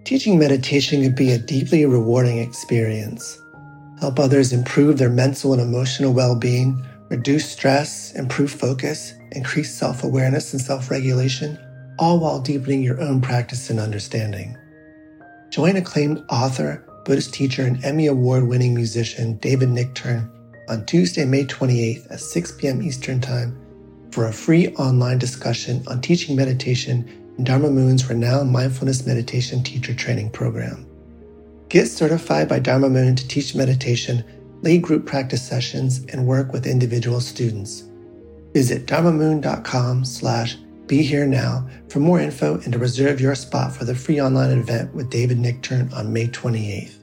Teaching meditation can be a deeply rewarding experience. Help others improve their mental and emotional well-being, reduce stress, improve focus, increase self-awareness and self-regulation, all while deepening your own practice and understanding. Join acclaimed author, Buddhist teacher, and Emmy Award-winning musician David Nichtern on Tuesday, May 28th at 6 p.m. Eastern Time for a free online discussion on teaching meditation in Dharma Moon's renowned mindfulness meditation teacher training program. Get certified by Dharma Moon to teach meditation, lead group practice sessions, and work with individual students. Visit dharmamoon.com/BeHereNow for more info and to reserve your spot for the free online event with David Nichtern on May 28th.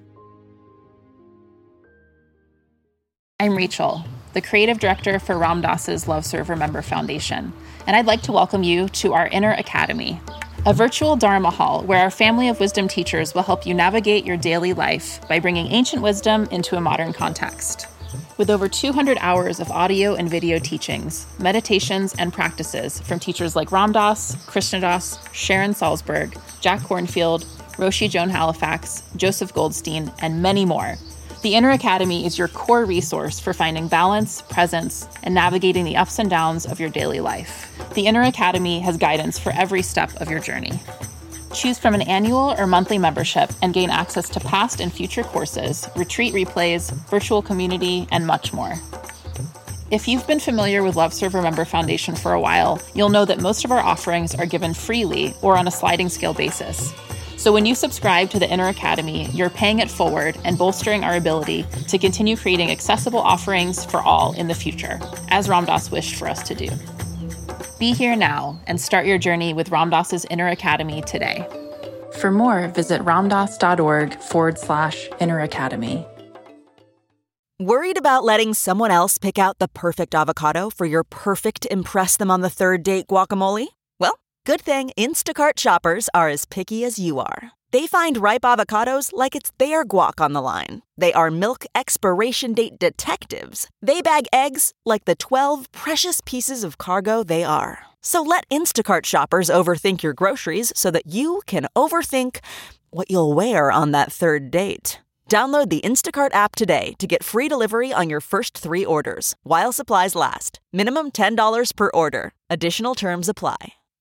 I'm Rachel, the creative director for Ram Dass's Love Serve Remember Foundation, and I'd like to welcome you to our Inner Academy, a virtual Dharma hall where our family of wisdom teachers will help you navigate your daily life by bringing ancient wisdom into a modern context. With over 200 hours of audio and video teachings, meditations, and practices from teachers like Ram Dass, Krishna Das, Sharon Salzberg, Jack Kornfield, Roshi Joan Halifax, Joseph Goldstein, and many more, the Inner Academy is your core resource for finding balance, presence, and navigating the ups and downs of your daily life. The Inner Academy has guidance for every step of your journey. Choose from an annual or monthly membership and gain access to past and future courses, retreat replays, virtual community, and much more. If you've been familiar with Love Serve Remember Foundation for a while, you'll know that most of our offerings are given freely or on a sliding scale basis. So when you subscribe to the Inner Academy, you're paying it forward and bolstering our ability to continue creating accessible offerings for all in the future, as Ram Dass wished for us to do. Be here now and start your journey with Ram Dass's Inner Academy today. For more, visit ramdass.org/Inner Academy. Worried about letting someone else pick out the perfect avocado for your perfect impress them on the third date guacamole? Well, good thing Instacart shoppers are as picky as you are. They find ripe avocados like it's their guac on the line. They are milk expiration date detectives. They bag eggs like the 12 precious pieces of cargo they are. So let Instacart shoppers overthink your groceries so that you can overthink what you'll wear on that third date. Download the Instacart app today to get free delivery on your first 3 orders, while supplies last. Minimum $10 per order. Additional terms apply.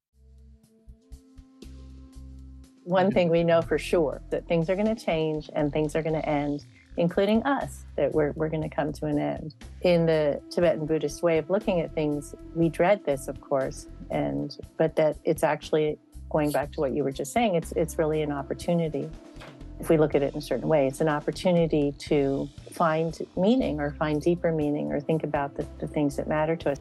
One thing we know for sure, that things are going to change and things are going to end, including us, that we're going to come to an end. In the Tibetan Buddhist way of looking at things, we dread this, of course, but that it's actually, going back to what you were just saying, it's really an opportunity. If we look at it in a certain way, it's an opportunity to find meaning or find deeper meaning or think about the things that matter to us.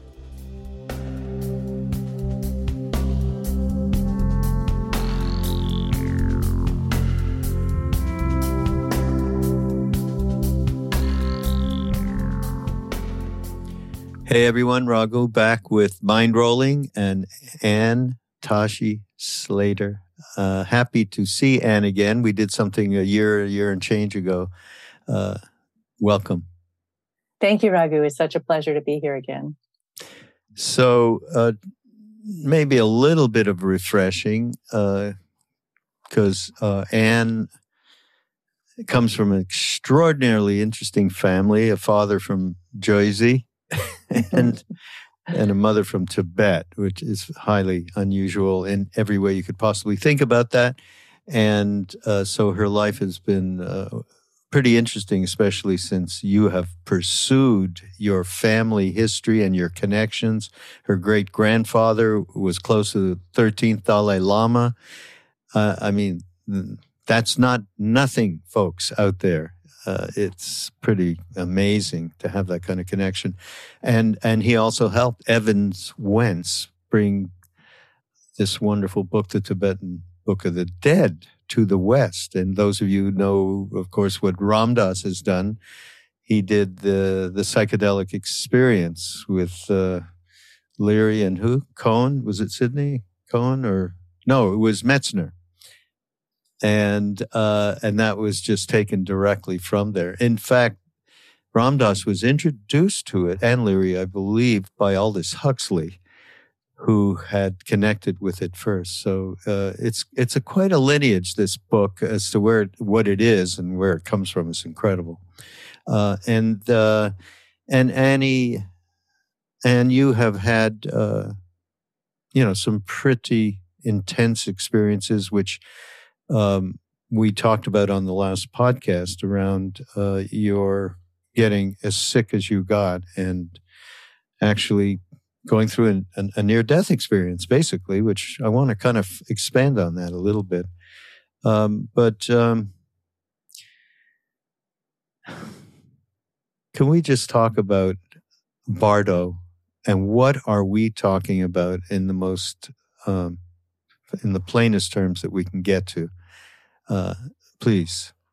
Hey everyone, Raghu back with Mind Rolling and Ann Tashi Slater. Happy to see Ann again. We did something a year and change ago. Welcome. Thank you, Raghu. It's such a pleasure to be here again. So maybe a little bit of refreshing because Ann comes from an extraordinarily interesting family, a father from Jersey. and a mother from Tibet, which is highly unusual in every way you could possibly think about that. And so her life has been pretty interesting, especially since you have pursued your family history and your connections. Her great-grandfather was close to the 13th Dalai Lama. I mean, that's not nothing, folks, out there. It's pretty amazing to have that kind of connection. And he also helped Evans Wentz bring this wonderful book, the Tibetan Book of the Dead, to the West. And those of you who know, of course, what Ram Dass has done, he did the psychedelic experience with Leary and who? Cohen? Was it Sidney Cohen? Or no, it was Metzner. And that was just taken directly from there. In fact, Ram Dass was introduced to it, and Leary, I believe, by Aldous Huxley, who had connected with it first. So it's quite a lineage, this book, as to what it is and where it comes from is incredible. And Annie, and you have had some pretty intense experiences, which we talked about on the last podcast around your getting as sick as you got and actually going through a near-death experience, basically, which I want to kind of expand on that a little bit. But can we just talk about Bardo and what are we talking about in the most, in the plainest terms that we can get to? Please.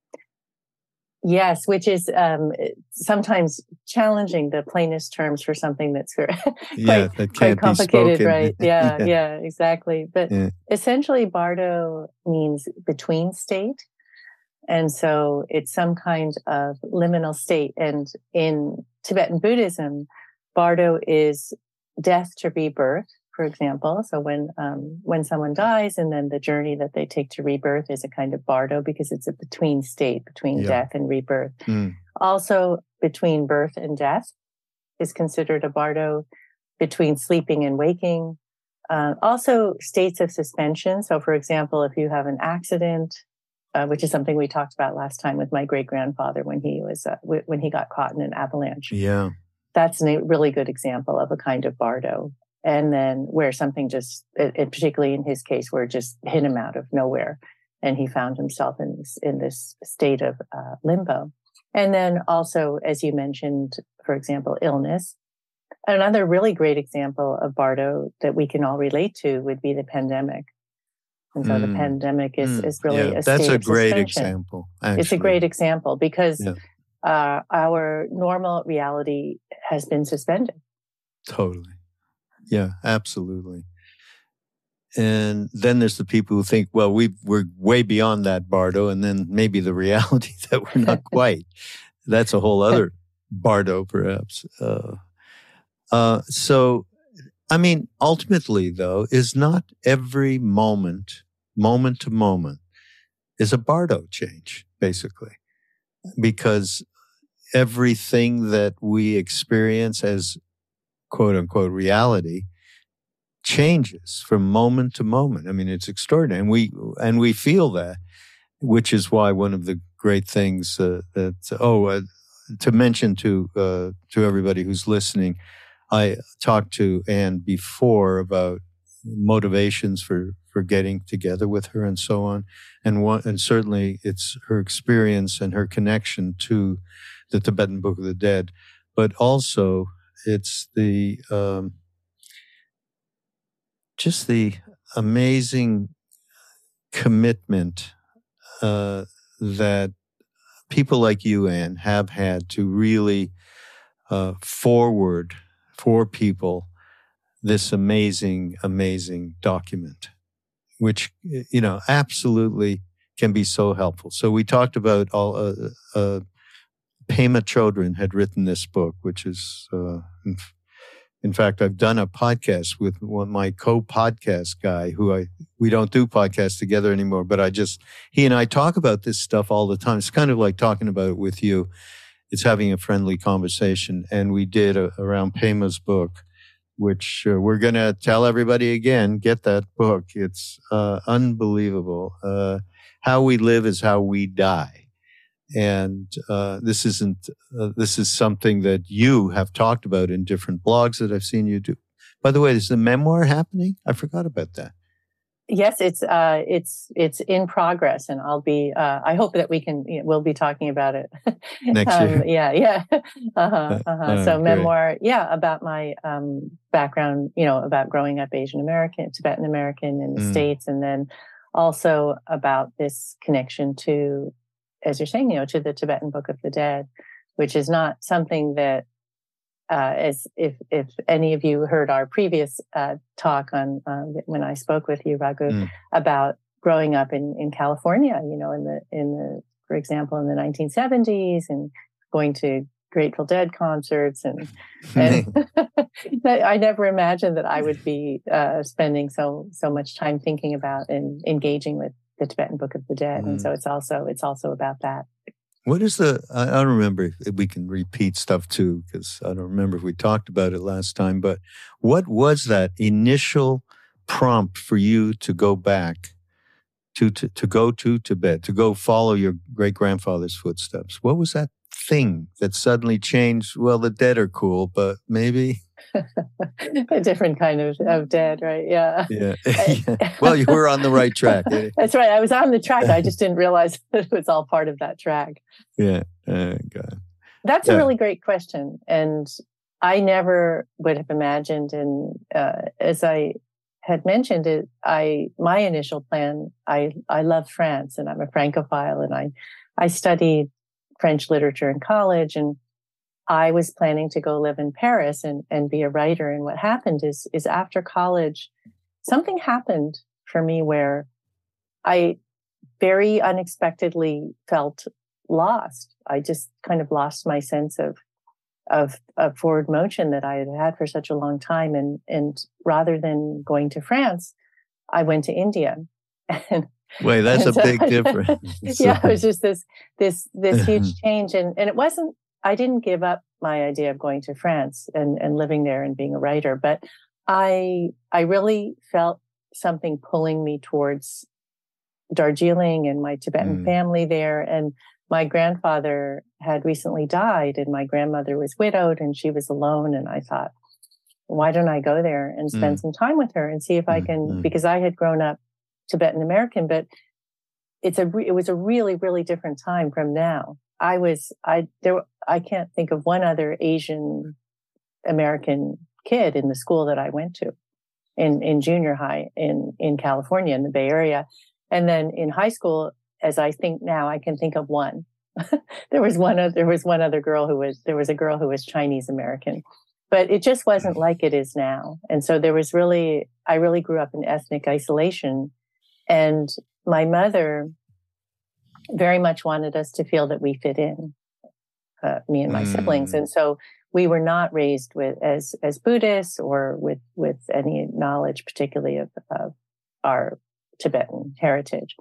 Yes, which is sometimes challenging, the plainest terms for something that's quite complicated, right? Yeah, exactly. But essentially, Bardo means between state. And so it's some kind of liminal state. And in Tibetan Buddhism, Bardo is death to rebirth, for example. So when someone dies and then the journey that they take to rebirth is a kind of Bardo because it's a between state between death and rebirth. Also, between birth and death is considered a Bardo, between sleeping and waking. Also, states of suspension. So, for example, if you have an accident, which is something we talked about last time with my great-grandfather when he got caught in an avalanche. Yeah. That's a really good example of a kind of Bardo. And then where something just, particularly in his case, where it just hit him out of nowhere, and he found himself in this state of limbo. And then also, as you mentioned, for example, illness. Another really great example of Bardo that we can all relate to would be the pandemic. And so the pandemic is really a state of suspension. That's a great example, actually. It's a great example because our normal reality has been suspended. Totally. Yeah, absolutely. And then there's the people who think, well, we're way beyond that, Bardo, and then maybe the reality that we're not quite. That's a whole other Bardo, perhaps. So, I mean, ultimately, though, is not every moment to moment, is a Bardo change, basically. Because everything that we experience as quote unquote reality changes from moment to moment. I mean, it's extraordinary. And we feel that, which is why one of the great things to mention to everybody who's listening, I talked to Anne before about motivations for getting together with her and so on. And certainly it's her experience and her connection to the Tibetan Book of the Dead, but also it's just the amazing commitment that people like you, Anne, have had to really forward for people this amazing, amazing document, which, absolutely can be so helpful. So we talked about Pema Chodron had written this book, which is, in fact, I've done a podcast with my co-podcast guy we don't do podcasts together anymore, but he and I talk about this stuff all the time. It's kind of like talking about it with you. It's having a friendly conversation. And we did around Pema's book, which we're going to tell everybody again, get that book. It's unbelievable. How we live is how we die. And this is something that you have talked about in different blogs that I've seen you do. By the way, is the memoir happening? I forgot about that. Yes, it's in progress, and I'll be. I hope that we'll be talking about it next year. Yeah. So memoir, about my background, about growing up Asian American, Tibetan American in the States, and then also about this connection to, as you're saying, to the Tibetan Book of the Dead, which is not something that, as if any of you heard our previous talk on when I spoke with you, Raghu, about growing up in California, for example, in the 1970s, and going to Grateful Dead concerts, and I never imagined that I would be spending so much time thinking about and engaging with the Tibetan Book of the Dead. And so it's also about that. What is I don't remember if we can repeat stuff too, because I don't remember if we talked about it last time, but what was that initial prompt for you to go back to go to Tibet, to go follow your great-grandfather's footsteps? What was that thing that suddenly changed? Well, the dead are cool, but maybe... A different kind of dead, right? Yeah. Yeah. Well, you were on the right track. That's right. I was on the track. I just didn't realize that it was all part of that track. Yeah. God. That's a really great question. And I never would have imagined, and as I had mentioned it, my initial plan, I love France, and I'm a Francophile, and I studied French literature in college, and I was planning to go live in Paris and be a writer. And what happened is after college, something happened for me where I very unexpectedly felt lost. I just kind of lost my sense of forward motion that I had had for such a long time. And rather than going to France, I went to India. Wait, that's a big difference. Yeah, it was just this huge change. And it wasn't, I didn't give up my idea of going to France and living there and being a writer, but I really felt something pulling me towards Darjeeling and my Tibetan family there. And my grandfather had recently died, and my grandmother was widowed, and she was alone. And I thought, why don't I go there and spend some time with her and see if I can, because I had grown up Tibetan American, but it was a really, really different time from now. I can't think of one other Asian American kid in the school that I went to in junior high in California, in the Bay Area. And then in high school, as I think now, I can think of one. There was a girl who was Chinese American, but it just wasn't like it is now. And so I really grew up in ethnic isolation, and my mother very much wanted us to feel that we fit in, me and my siblings. And so we were not raised as Buddhists or with any knowledge, particularly of our Tibetan heritage.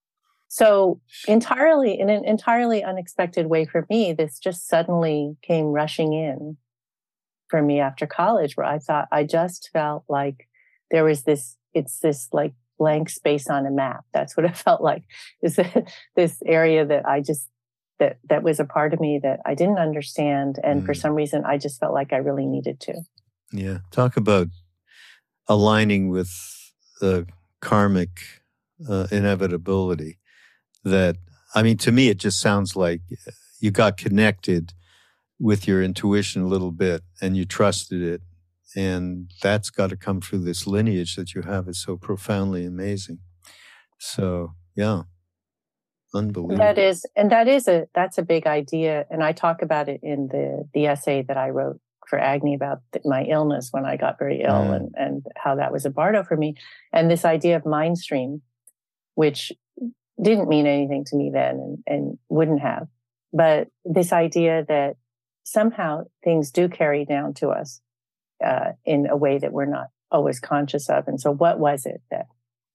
So in an entirely unexpected way for me, this just suddenly came rushing in for me after college, where I just felt like there was this like blank space on a map. That's what it felt like. Is this area that I just, that was a part of me that I didn't understand. And for some reason, I just felt like I really needed to. Yeah. Talk about aligning with the karmic inevitability. That, I mean, to me, it just sounds like you got connected with your intuition a little bit and you trusted it. And that's got to come through this lineage that you have. Is so profoundly amazing. So, yeah, unbelievable. That's a big idea. And I talk about it in the essay that I wrote for Agni about my illness when I got very ill and how that was a bardo for me. And this idea of mind stream, which didn't mean anything to me then and wouldn't have. But this idea that somehow things do carry down to us in a way that we're not always conscious of. And so what was it that,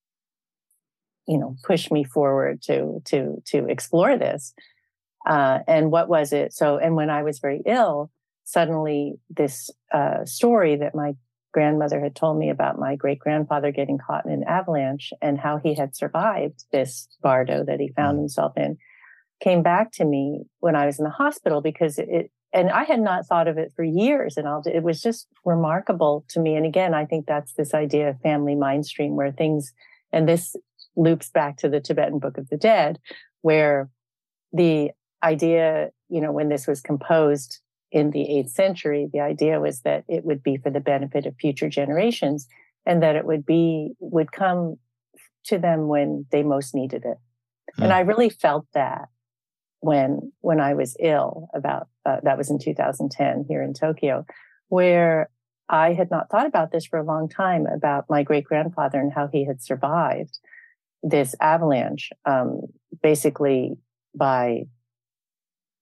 pushed me forward to explore this? And what was it? So, and when I was very ill, suddenly this story that my grandmother had told me about my great-grandfather getting caught in an avalanche and how he had survived this bardo that he found himself in came back to me when I was in the hospital, because and I had not thought of it for years, and it was just remarkable to me. And again, I think that's this idea of family mind stream, where things, and this loops back to the Tibetan Book of the Dead, where the idea, when this was composed in the 8th century, the idea was that it would be for the benefit of future generations, and that it would come to them when they most needed it. And I really felt that when I was ill that was in 2010 here in Tokyo, where I had not thought about this for a long time, about my great-grandfather and how he had survived this avalanche, basically by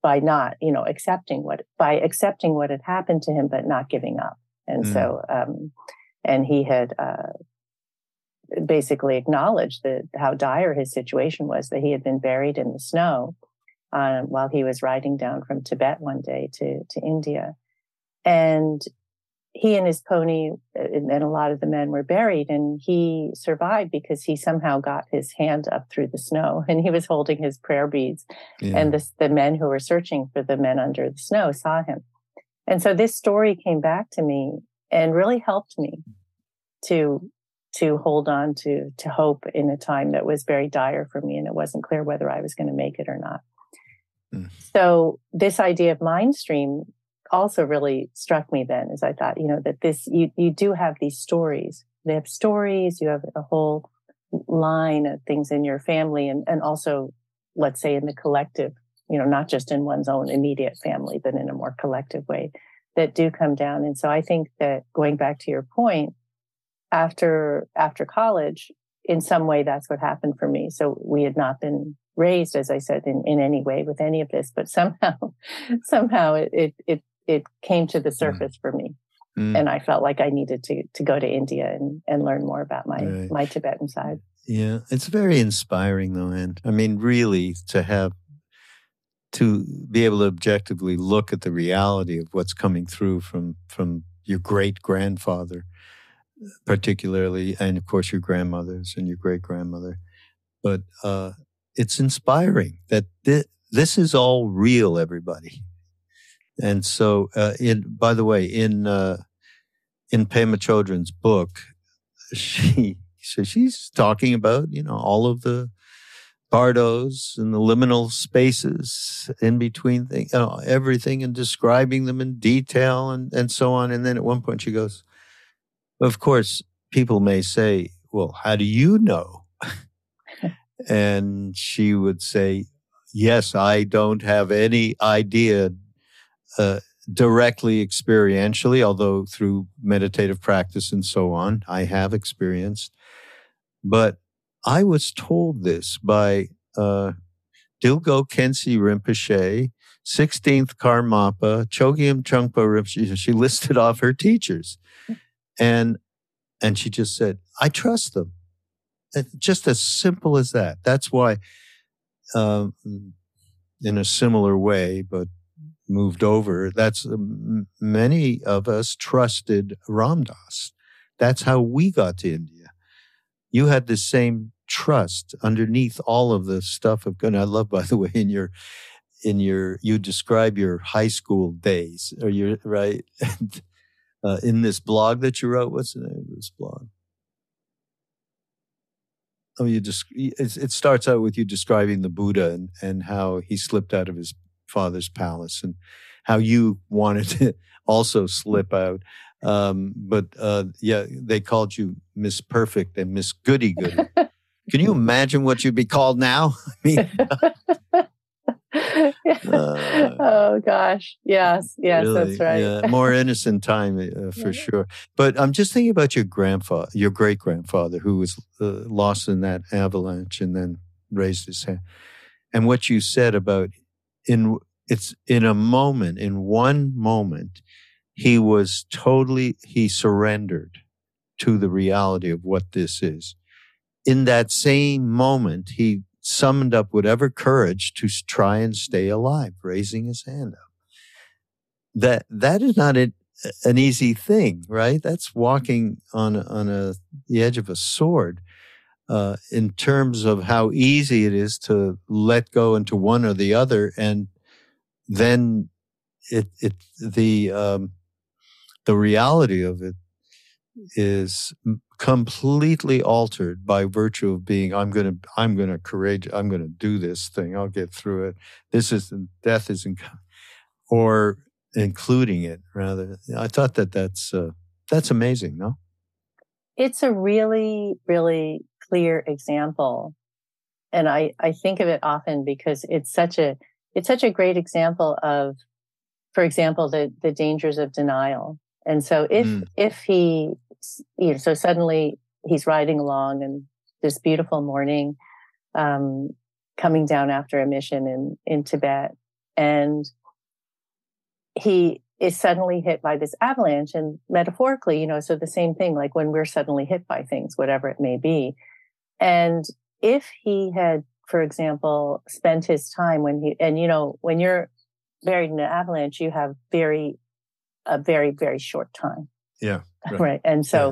by not, accepting what had happened to him, but not giving up. And so, and he had basically acknowledged how dire his situation was, that he had been buried in the snow while he was riding down from Tibet one day to India. And he and his pony and a lot of the men were buried, and he survived because he somehow got his hand up through the snow, and he was holding his prayer beads. Yeah. And the men who were searching for the men under the snow saw him. And so this story came back to me and really helped me to hold on to hope in a time that was very dire for me, and it wasn't clear whether I was going to make it or not. So this idea of Mindstream also really struck me then, as I thought, that this, you do have these stories. They have stories, you have a whole line of things in your family, and also, let's say, in the collective, not just in one's own immediate family, but in a more collective way, that do come down. And so I think that, going back to your point, after college, in some way, that's what happened for me. So we had not been raised, as I said, in any way with any of this, but somehow it came to the surface for me. And I felt like I needed to go to India and learn more about my Tibetan side. Yeah, it's very inspiring though, Anne. I mean, really, to be able to objectively look at the reality of what's coming through from your great-grandfather, particularly, and of course your grandmothers and your great-grandmother. But it's inspiring that this is all real, everybody. And so, by the way, in Pema Chodron's book, she's talking about, all of the bardos and the liminal spaces in between things, everything, and describing them in detail and so on. And then at one point she goes, of course, people may say, well, how do you know? And she would say, yes, I don't have any idea directly experientially, although through meditative practice and so on, I have experienced. But I was told this by Dilgo Khyentse Rinpoche, 16th Karmapa, Chogyam Trungpa Rinpoche. She listed off her teachers. And she just said, I trust them. It's just as simple as that. That's why, in a similar way, but moved over, that's many of us trusted Ram Dass. That's how we got to India. You had the same trust underneath all of the stuff of good. I love, by the way, you describe your high school days, or your right in this blog that you wrote. What's the name of this blog? Oh, it starts out with you describing the Buddha and how he slipped out of his father's palace, and how you wanted to also slip out. They called you Miss Perfect and Miss Goody Goody. Can you imagine what you'd be called now? I mean, oh gosh, yes, really, that's right. Yeah, more innocent time for sure. But I'm just thinking about your great grandfather, who was lost in that avalanche and then raised his hand, and what you said about in one moment, he surrendered to the reality of what this is. In that same moment, he summoned up whatever courage to try and stay alive, raising his hand up. That is not an easy thing, right? That's walking on the edge of a sword, in terms of how easy it is to let go into one or the other, and then the reality of it is completely altered by virtue of being, I'm going to do this thing. I'll get through it. Death isn't, or including it rather. I thought that's amazing. No? It's a really, really clear example. And I think of it often because it's such a great example of, for example, the dangers of denial. And so if he, so suddenly he's riding along and this beautiful morning, coming down after a mission in Tibet, And he is suddenly hit by this avalanche, and metaphorically, so the same thing, like when we're suddenly hit by things, whatever it may be. And if he had, for example, spent his time when you're buried in an avalanche, you have a very, very short time. Yeah. Right. And so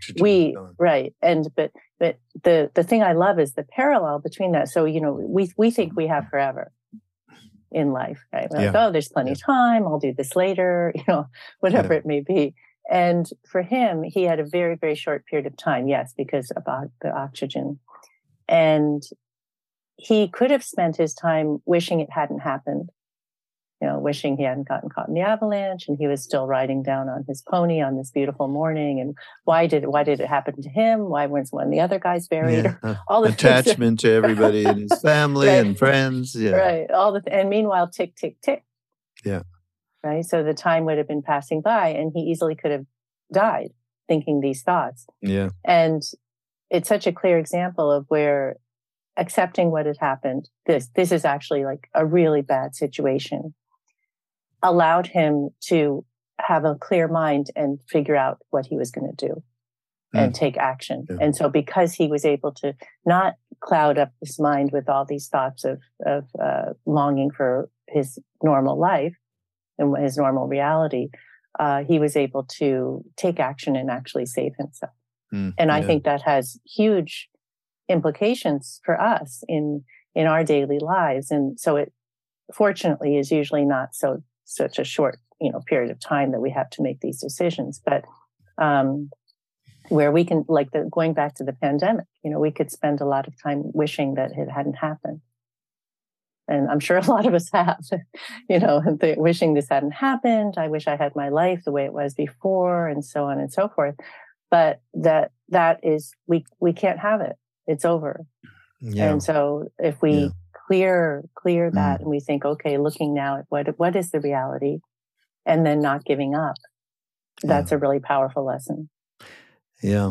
but the thing I love is the parallel between that. So, we think we have forever in life, right? We're like, there's plenty of time. I'll do this later, whatever it may be. And for him, he had a very, very short period of time. Yes, because about the oxygen. And he could have spent his time wishing it hadn't happened, wishing he hadn't gotten caught in the avalanche and he was still riding down on his pony on this beautiful morning. And why did it happen to him? Why weren't one of the other guys buried? All the attachment to everybody in his family and friends. Yeah. Right. And meanwhile, tick, tick, tick. Yeah. Right. So the time would have been passing by and he easily could have died thinking these thoughts. Yeah. And it's such a clear example of where accepting what had happened, this is actually like a really bad situation, allowed him to have a clear mind and figure out what he was going to do and take action. Yeah. And so because he was able to not cloud up his mind with all these thoughts of longing for his normal life and his normal reality, he was able to take action and actually save himself. And I think that has huge implications for us in our daily lives. And so it fortunately is usually not such a short, period of time that we have to make these decisions. But where we can, going back to the pandemic, we could spend a lot of time wishing that it hadn't happened. And I'm sure a lot of us have, wishing this hadn't happened. I wish I had my life the way it was before, and so on and so forth. But that is, we can't have it. It's over. Yeah. And so if we clear that and we think, okay, looking now at what is the reality, and then not giving up, that's a really powerful lesson. Yeah.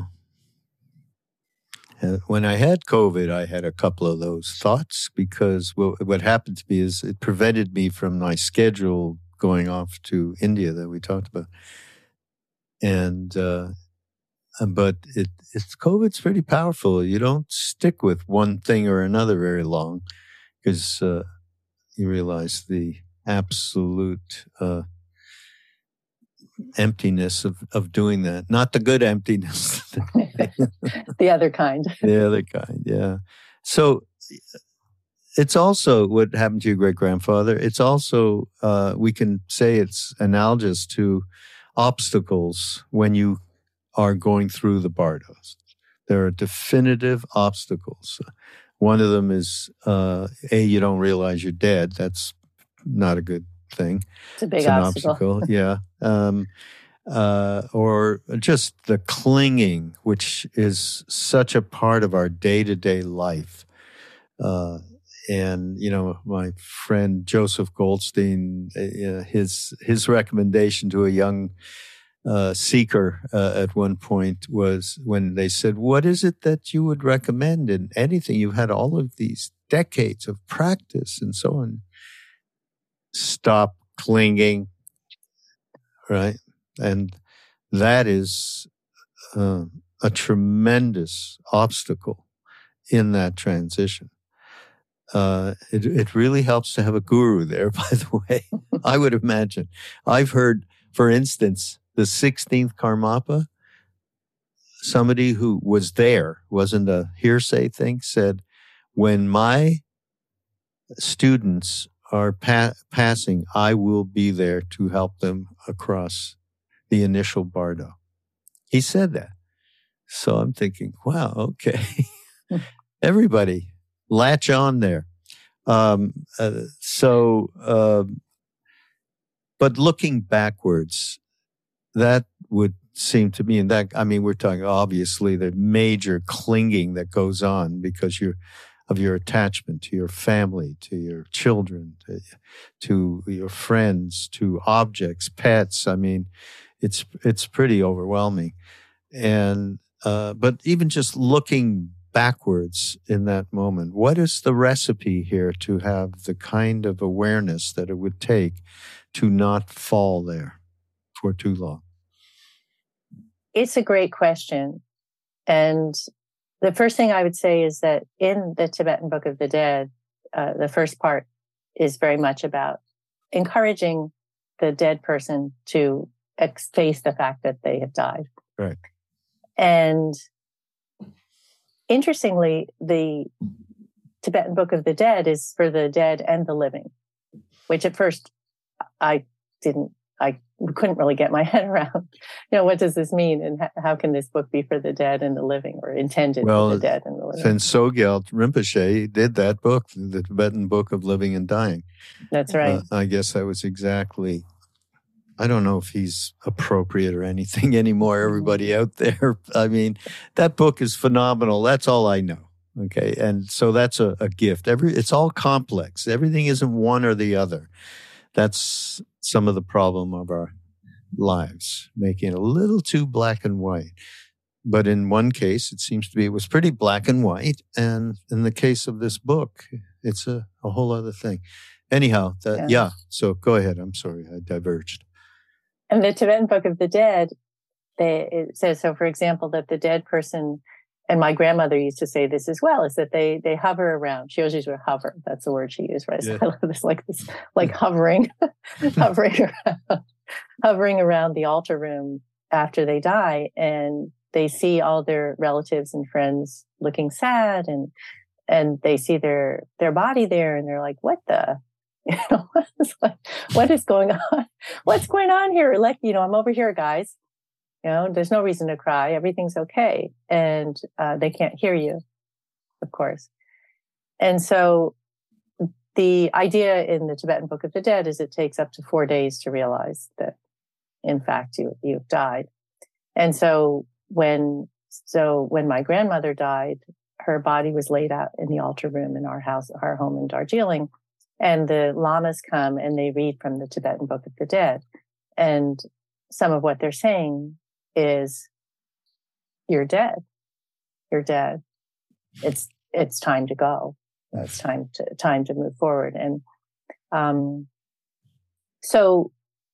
When I had COVID, I had a couple of those thoughts because what happened to me is it prevented me from my schedule going off to India that we talked about. And, but it's COVID's pretty powerful. You don't stick with one thing or another very long because you realize the absolute emptiness of doing that. Not the good emptiness. The other kind. The other kind, yeah. So it's also what happened to your great-grandfather. It's also, we can say it's analogous to obstacles when you are going through the bardos. There are definitive obstacles. One of them is, you don't realize you're dead. That's not a good thing. It's a big obstacle. Yeah. Or just the clinging, which is such a part of our day-to-day life. And, my friend Joseph Goldstein, his recommendation to a young seeker at one point was when they said, what is it that you would recommend in anything? You've had all of these decades of practice and so on. Stop clinging, right? And that is a tremendous obstacle in that transition. It really helps to have a guru there, by the way, I would imagine. I've heard, for instance, the 16th Karmapa, somebody who was there, wasn't a hearsay thing, said, when my students are passing, I will be there to help them across the initial bardo. He said that. So I'm thinking, wow, okay. Everybody, latch on there. But looking backwards, that would seem to me, we're talking obviously the major clinging that goes on because of your attachment to your family, to your children, to your friends, to objects, pets. It's pretty overwhelming. And, but even just looking backwards in that moment. What is the recipe here to have the kind of awareness that it would take to not fall there for too long? It's a great question. And the first thing I would say is that in the Tibetan Book of the Dead, the first part is very much about encouraging the dead person to face the fact that they have died. Right. And interestingly, the Tibetan Book of the Dead is for the dead and the living, which at first I couldn't really get my head around. What does this mean? And how can this book be for the dead and the living, or intended for the dead and the living? And Sogyal Rinpoche did that book, the Tibetan Book of Living and Dying. That's right. I guess that was exactly, I don't know if he's appropriate or anything anymore, everybody out there. I mean, that book is phenomenal. That's all I know. Okay. And so that's a gift. It's all complex. Everything isn't one or the other. That's some of the problem of our lives, making it a little too black and white. But in one case, it seems to be, it was pretty black and white. And in the case of this book, it's a whole other thing. Anyhow, so go ahead. I'm sorry, I diverged. And the Tibetan Book of the Dead, it says, so for example, that the dead person, and my grandmother used to say this as well, is that they hover around. She always used to hover. That's the word she used, right? So I love this, like hovering, hovering around the altar room after they die, and they see all their relatives and friends looking sad, and they see their body there, and they're like, what the? What is going on? What's going on here? I'm over here, guys. There's no reason to cry. Everything's okay. And they can't hear you, of course. And so the idea in the Tibetan Book of the Dead is it takes up to 4 days to realize that, in fact, you've died. And so when my grandmother died, her body was laid out in the altar room in our home in Darjeeling. And the lamas come and they read from the Tibetan Book of the Dead. And some of what they're saying is, you're dead. You're dead. It's time to go. It's time to move forward. And so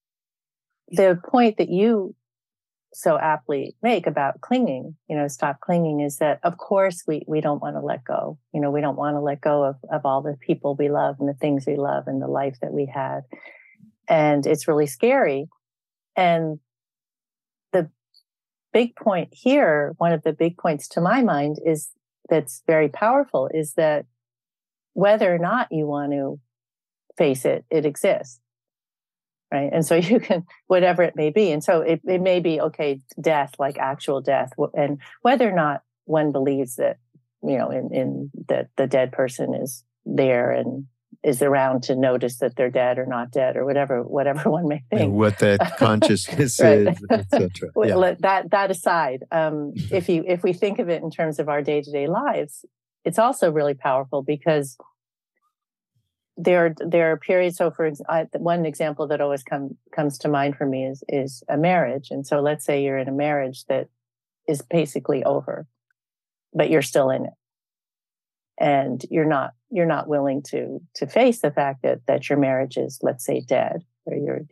the point that you so aptly make about clinging, stop clinging, is that of course we don't want to let go. We don't want to let go of all the people we love and the things we love and the life that we had. And it's really scary. And the big point here, one of the big points to my mind is that's very powerful, is that whether or not you want to face it, it exists. Right. And so you can, whatever it may be. And so it may be, okay, death, like actual death. And whether or not one believes that, in that the dead person is there and is around to notice that they're dead or not dead, or whatever one may think. And what that consciousness is, etc. Yeah. That aside, if we think of it in terms of our day-to-day lives, it's also really powerful because there are periods. So for one example that always comes to mind for me is a marriage. And so let's say you're in a marriage that is basically over, but you're still in it. And you're not willing to face the fact that your marriage is, let's say, dead, or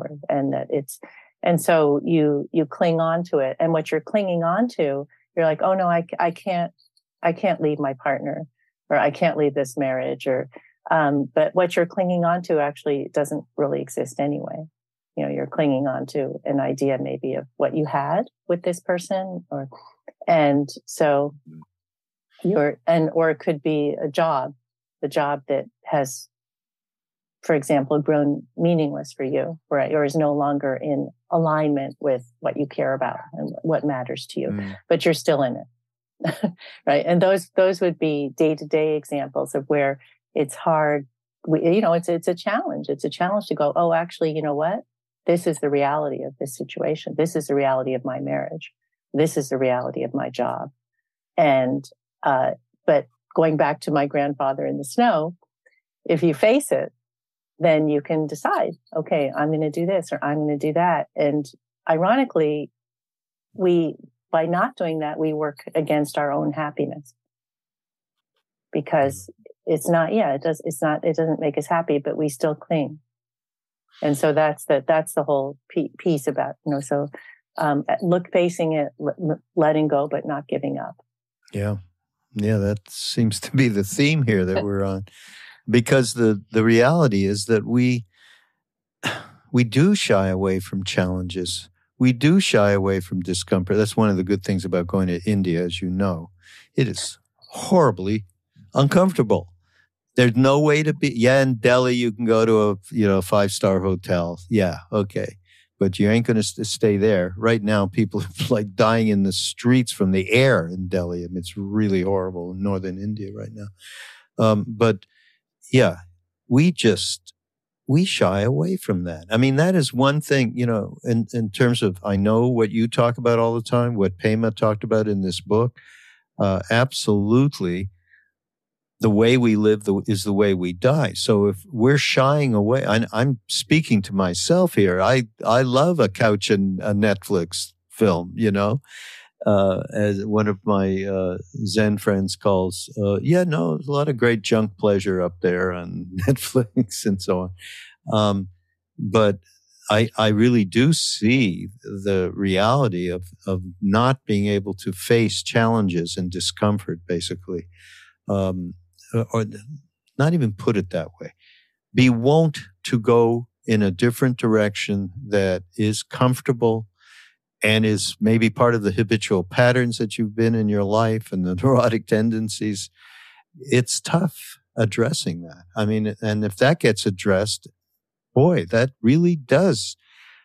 and so you cling on to it. And what you're clinging on to, you're like, oh no, I can't leave my partner, or I can't leave this marriage, or but what you're clinging on to actually doesn't really exist anyway. You're clinging on to an idea maybe of what you had with this person, and so or it could be the job that has, for example, grown meaningless for you, right? Or is no longer in alignment with what you care about and what matters to you, but you're still in it. Right. And those would be day-to-day examples of where it's hard. It's a challenge. It's a challenge to go, oh, actually, you know what? This is the reality of this situation. This is the reality of my marriage. This is the reality of my job. And, but going back to my grandfather in the snow, if you face it, then you can decide, okay, I'm going to do this or I'm going to do that. And ironically, by not doing that, we work against our own happiness. because it's not, it doesn't make us happy, but we still cling. And so that's the whole piece about, facing it, letting go, but not giving up. Yeah. Yeah, that seems to be the theme here that we're on. Because the reality is that we do shy away from challenges. We do shy away from discomfort. That's one of the good things about going to India, as you know. It is horribly uncomfortable. There's no way to be. Yeah, in Delhi, you can go to a 5-star hotel. Yeah, okay. But you ain't going to stay there. Right now, people are like dying in the streets from the air in Delhi. I mean, it's really horrible in northern India right now. But yeah, we shy away from that. I mean, that is one thing, in terms of, I know what you talk about all the time, what Pema talked about in this book. Absolutely. The way we live is the way we die. So if we're shying away, I'm speaking to myself here. I love a couch and a Netflix film, as one of my Zen friends calls, there's a lot of great junk pleasure up there on Netflix and so on. But I really do see the reality of not being able to face challenges and discomfort, basically. Or not even put it that way. Be wont to go in a different direction that is comfortable and is maybe part of the habitual patterns that you've been in your life and the neurotic tendencies. It's tough addressing that. I mean, and if that gets addressed, boy, that really does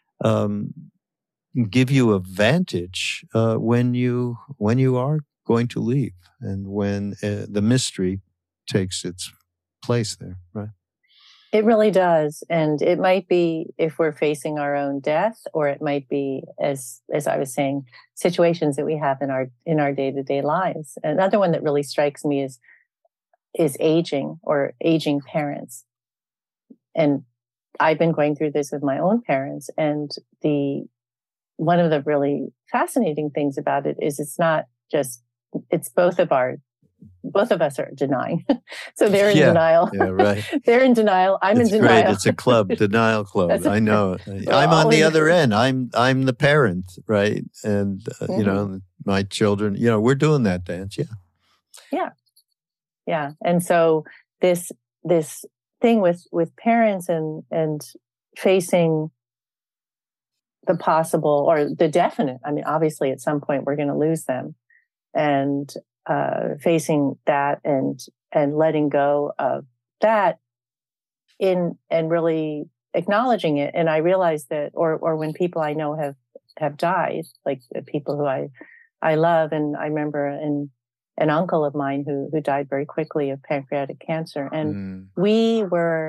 give you a vantage when you are going to leave and when the mystery takes its place there, right? It really does. And it might be if we're facing our own death, or it might be, as I was saying, situations that we have in our day-to-day lives. Another one that really strikes me is aging or aging parents. And I've been going through this with my own parents. And one of the really fascinating things about it is it's both of us are denying. So they're in denial. Yeah, right. They're in denial. I'm in denial. Great. It's a club, denial club. I know. I'm on the other end. I'm the parent, right? And my children, we're doing that dance. Yeah. Yeah. Yeah. And so this thing with parents and facing the possible or the definite. I mean, obviously at some point we're going to lose them, and facing that and letting go of that and really acknowledging it. And I realized that, or when people I know have died, like the people who I love. And I remember an uncle of mine who died very quickly of pancreatic cancer. And we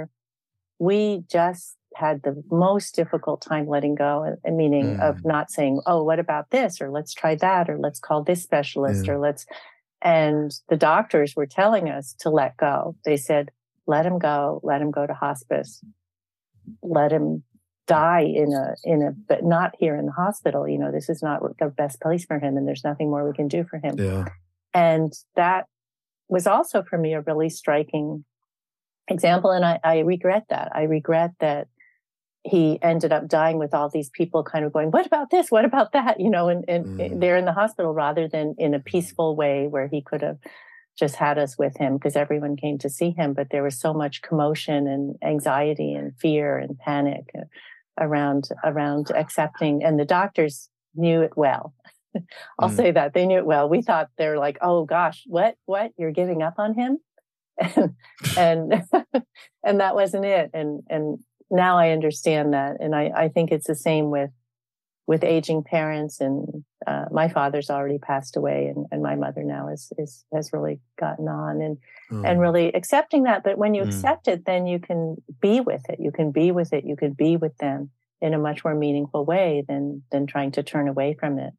just had the most difficult time letting go, meaning of not saying, oh, what about this? Or let's try that, or let's call this specialist, and the doctors were telling us to let go. They said, let him go to hospice, let him die but not here in the hospital. This is not the best place for him, and there's nothing more we can do for him. Yeah. And that was also for me a really striking example. And I regret that. I regret that he ended up dying with all these people kind of going, what about this? What about that? And they're in the hospital rather than in a peaceful way where he could have just had us with him because everyone came to see him. But there was so much commotion and anxiety and fear and panic around accepting. And the doctors knew it well. I'll say that they knew it well. We thought they're like, oh gosh, what? You're giving up on him? and that wasn't it. And now I understand that. And I think it's the same with aging parents. And my father's already passed away, and my mother now has really gotten on and really accepting that. But when you accept it, then you can be with it. You can be with it. You can be with them in a much more meaningful way than trying to turn away from it.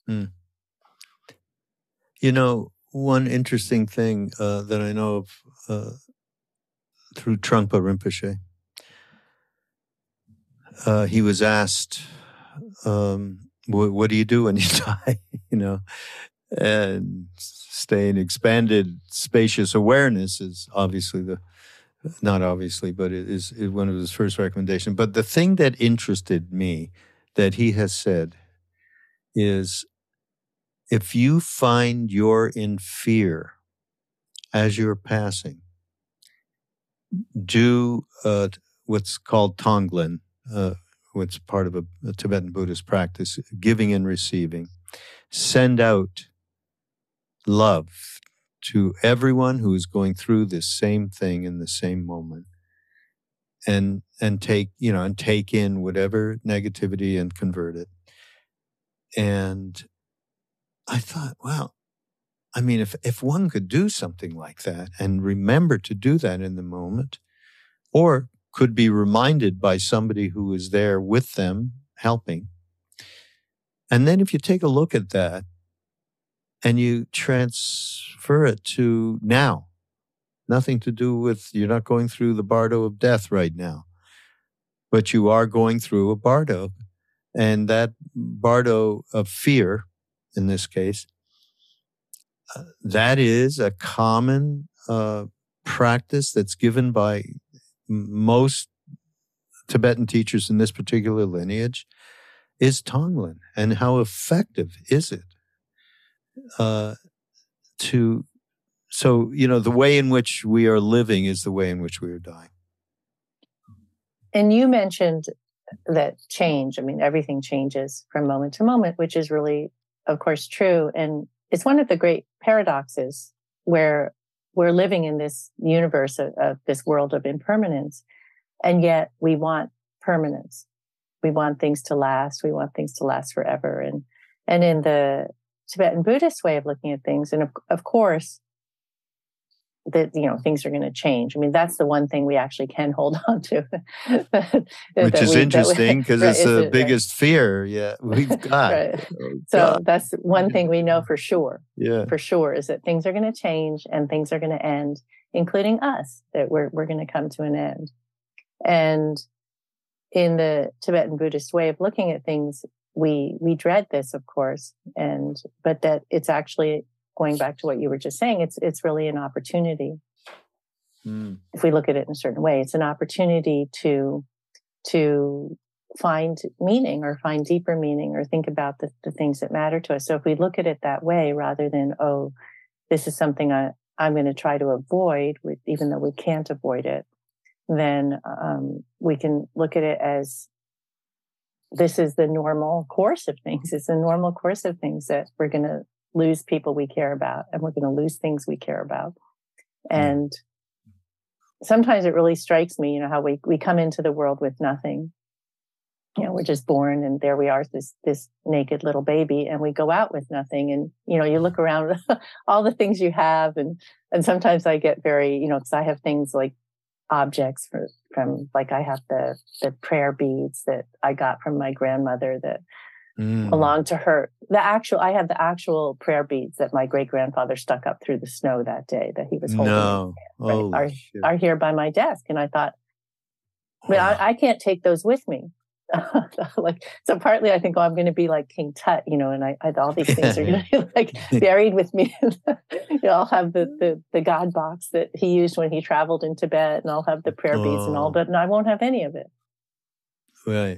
One interesting thing that I know of through Trungpa Rinpoche, he was asked, what do you do when you die? And stay in expanded spacious awareness is obviously not obviously, but it is one of his first recommendations. But the thing that interested me that he has said is, if you find you're in fear as you're passing, do what's called Tonglen, what's part of a Tibetan Buddhist practice, giving and receiving. Send out love to everyone who is going through this same thing in the same moment, and take in whatever negativity and convert it. And I thought, wow, I mean, if one could do something like that and remember to do that in the moment, or could be reminded by somebody who is there with them helping. And then if you take a look at that and you transfer it to now, nothing to do with, you're not going through the bardo of death right now, but you are going through a bardo. And that bardo of fear, in this case, that is a common practice that's given by most Tibetan teachers in this particular lineage, is Tonglen. And how effective is it so, the way in which we are living is the way in which we are dying. And you mentioned that change, I mean, everything changes from moment to moment, which is really, of course, true. And it's one of the great paradoxes where we're living in this universe of this world of impermanence, and yet we want permanence. We want things to last. We want things to last forever. And in the Tibetan Buddhist way of looking at things, and of course, that things are going to change. I mean, that's the one thing we actually can hold on to, which is interesting because it's the biggest fear we've got. Right. So that's one thing we know for sure. Yeah, for sure, is that things are going to change and things are going to end, including us. That we're going to come to an end. And in the Tibetan Buddhist way of looking at things, we dread this, of course, but that it's actually, going back to what you were just saying, it's really an opportunity. If we look at it in a certain way, it's an opportunity to find meaning, or find deeper meaning, or think about the things that matter to us. So if we look at it that way, rather than, oh, this is something I'm going to try to avoid, even though we can't avoid it, then we can look at it as, this is the normal course of things. It's a normal course of things that we're going to lose people we care about, and we're going to lose things we care about. And sometimes it really strikes me, how we come into the world with nothing. We're just born, and there we are, this naked little baby, and we go out with nothing. And, you look around all the things you have. And sometimes I get very, because I have things like objects from like, I have the prayer beads that I got from my grandmother that belonged to her. I have the actual prayer beads that my great-grandfather stuck up through the snow that day that he was holding. No. Right, are here by my desk. And I thought, I can't take those with me. So partly I think, I'm going to be like King Tut, and I all these things are going to be like buried with me. I'll have the God box that he used when he traveled in Tibet, and I'll have the prayer beads and all, but I won't have any of it. Right.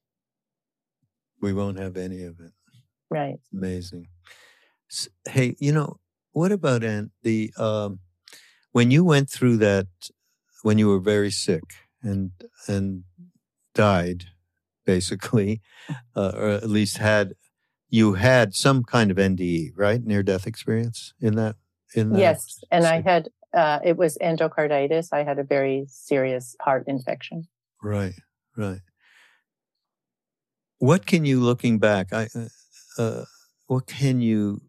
We won't have any of it. Right. It's amazing. Hey, what about when you went through that, when you were very sick and died, basically, or at least had some kind of NDE, right? Near-death experience in that. Yes, and I had it was endocarditis. I had a very serious heart infection. Right. What can you, looking back, how can you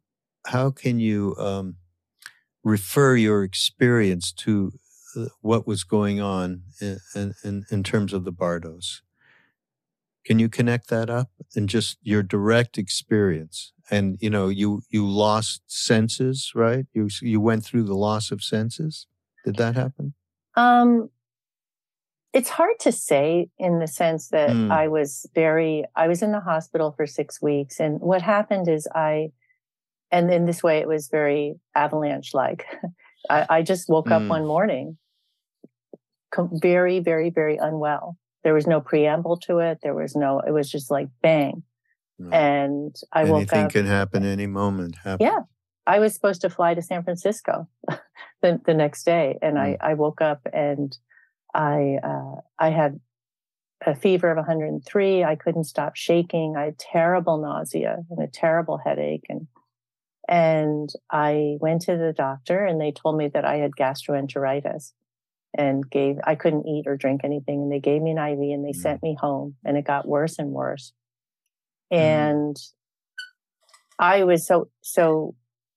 refer your experience to what was going on in terms of the bardos? Can you connect that up and just your direct experience? And, you lost senses, right? You went through the loss of senses. Did that happen? It's hard to say, in the sense that I was in the hospital for 6 weeks. And what happened is I And in this way, it was very avalanche-like. I just woke up one morning very, very, very unwell. There was no preamble to it. It was just like bang. And I woke up. Anything can happen any moment. Yeah. I was supposed to fly to San Francisco the next day. And I woke up and I had a fever of 103. I couldn't stop shaking. I had terrible nausea and a terrible headache. And I went to the doctor and they told me that I had gastroenteritis and I couldn't eat or drink anything. And they gave me an IV and they sent me home, and it got worse and worse. And I was so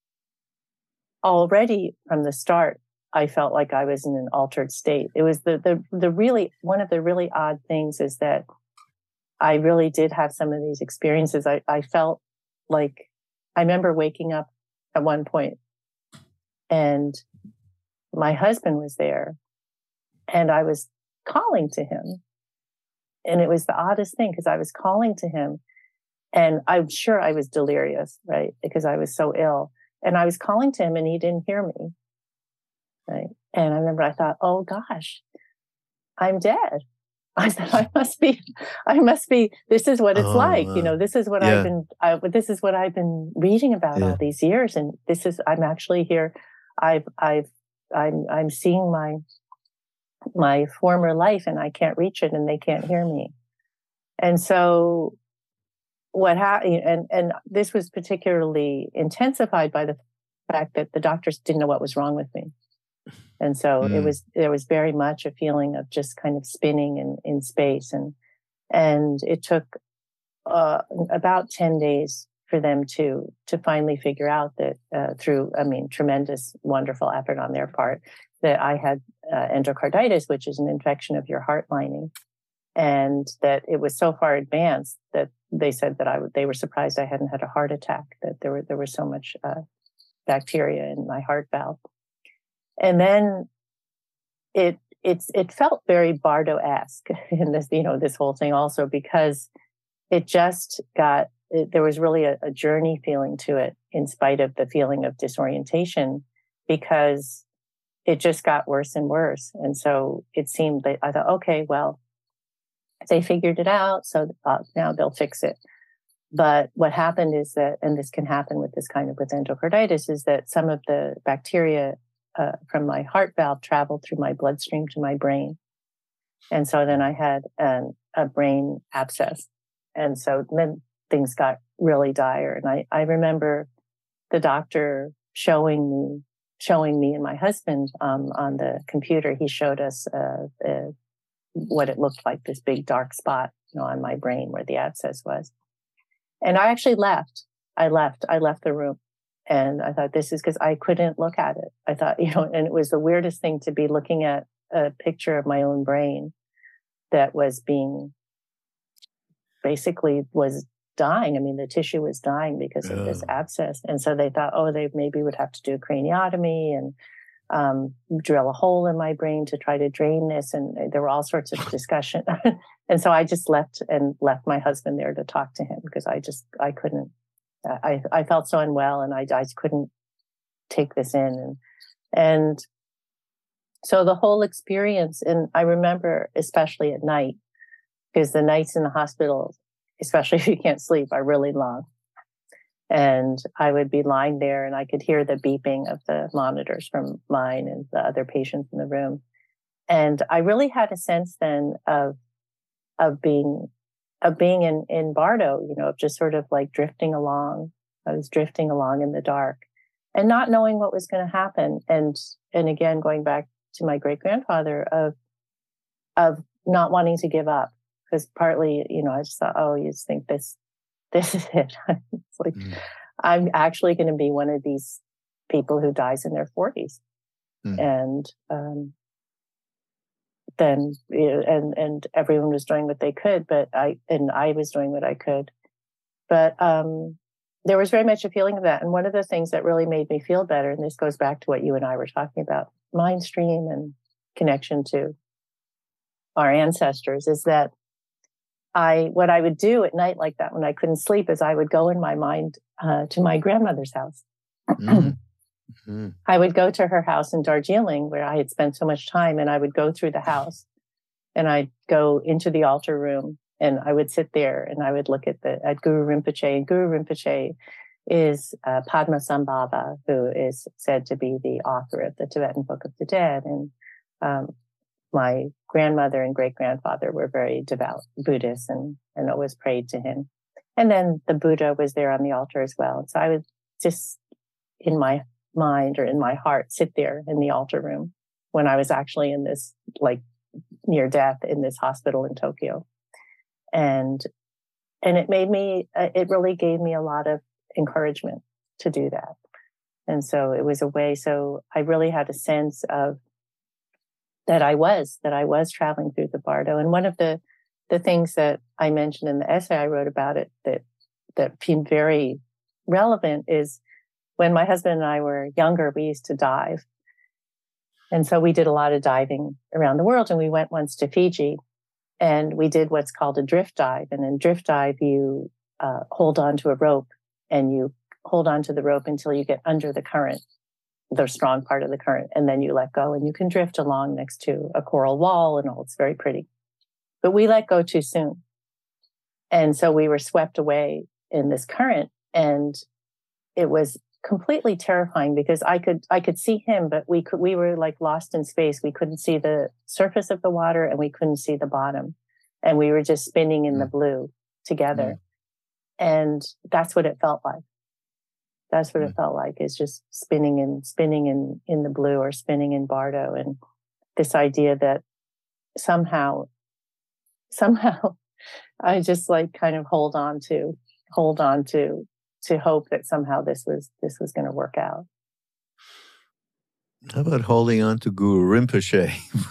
already from the start, I felt like I was in an altered state. It was the really, one of the really odd things is that I really did have some of these experiences. I felt like, I remember waking up at one point and my husband was there and I was calling to him. And it was the oddest thing because I was calling to him and I'm sure I was delirious, right? Because I was so ill. And I was calling to him and he didn't hear me. Right. And I remember I thought, oh gosh, I'm dead. I said, I must be, this is what it's like. This is what this is what I've been reading about all these years. And I'm actually here. I'm seeing my former life and I can't reach it and they can't hear me. And so what happened, and this was particularly intensified by the fact that the doctors didn't know what was wrong with me. And so there was very much a feeling of just kind of spinning in space. And it took about 10 days for them to finally figure out that through, tremendous, wonderful effort on their part, that I had endocarditis, which is an infection of your heart lining. And that it was so far advanced that they said that they were surprised I hadn't had a heart attack, that there was so much bacteria in my heart valve. And then it felt very Bardo-esque in this, this whole thing also, because it just there was really a journey feeling to it in spite of the feeling of disorientation, because it just got worse and worse. And so it seemed that I thought, okay, well, they figured it out. So now they'll fix it. But what happened is that, and this can happen with endocarditis, is that some of the bacteria from my heart valve traveled through my bloodstream to my brain. And so then I had a brain abscess. And so then things got really dire. And I remember the doctor showing me and my husband on the computer. He showed us what it looked like, this big dark spot, on my brain where the abscess was. And I actually left. I left the room. And I thought, this is because I couldn't look at it. I thought, and it was the weirdest thing to be looking at a picture of my own brain that was was dying. I mean, the tissue was dying because of this abscess. And so they thought, they maybe would have to do a craniotomy and drill a hole in my brain to try to drain this. And there were all sorts of discussion. And so I just left my husband there to talk to him because I couldn't. I felt so unwell and I couldn't take this in. And so the whole experience, and I remember especially at night, because the nights in the hospital, especially if you can't sleep, are really long. And I would be lying there and I could hear the beeping of the monitors from mine and the other patients in the room. And I really had a sense then of being in Bardo, of just sort of like drifting along. I was drifting along in the dark and not knowing what was going to happen. And again, going back to my great grandfather of not wanting to give up, because partly, I just thought, you just think this is it. It's like, I'm actually going to be one of these people who dies in their 40s. And, then and everyone was doing what they could, but I was doing what I could. But there was very much a feeling of that. And one of the things that really made me feel better, and this goes back to what you and I were talking about, mind stream and connection to our ancestors, is that what I would do at night like that when I couldn't sleep is I would go in my mind to my grandmother's house. Mm-hmm. I would go to her house in Darjeeling where I had spent so much time, and I would go through the house and I'd go into the altar room and I would sit there and I would look at Guru Rinpoche. And Guru Rinpoche is Padmasambhava, who is said to be the author of the Tibetan Book of the Dead. And my grandmother and great-grandfather were very devout Buddhists and always prayed to him. And then the Buddha was there on the altar as well. And so I would just, in my mind or in my heart, sit there in the altar room when I was actually in this, like, near death in this hospital in Tokyo. And it made me, it really gave me a lot of encouragement to do that. And so it was a way, so I really had a sense of that I was traveling through the Bardo. And one of the things that I mentioned in the essay I wrote about it that seemed very relevant is when my husband and I were younger, we used to dive. And so we did a lot of diving around the world. And we went once to Fiji and we did what's called a drift dive. And in drift dive, you hold on to a rope and you hold on to the rope until you get under the current, the strong part of the current, and then you let go and you can drift along next to a coral wall and all. It's very pretty. But we let go too soon. And so we were swept away in this current, and it was completely terrifying because I could see him, but we were like lost in space. We couldn't see the surface of the water and we couldn't see the bottom. And we were just spinning in the blue together. And that's what it felt like. That's what it felt like, is just spinning in the blue or spinning in Bardo. And this idea that somehow I just like kind of hold on to hope that somehow this was going to work out. How about holding on to Guru Rinpoche?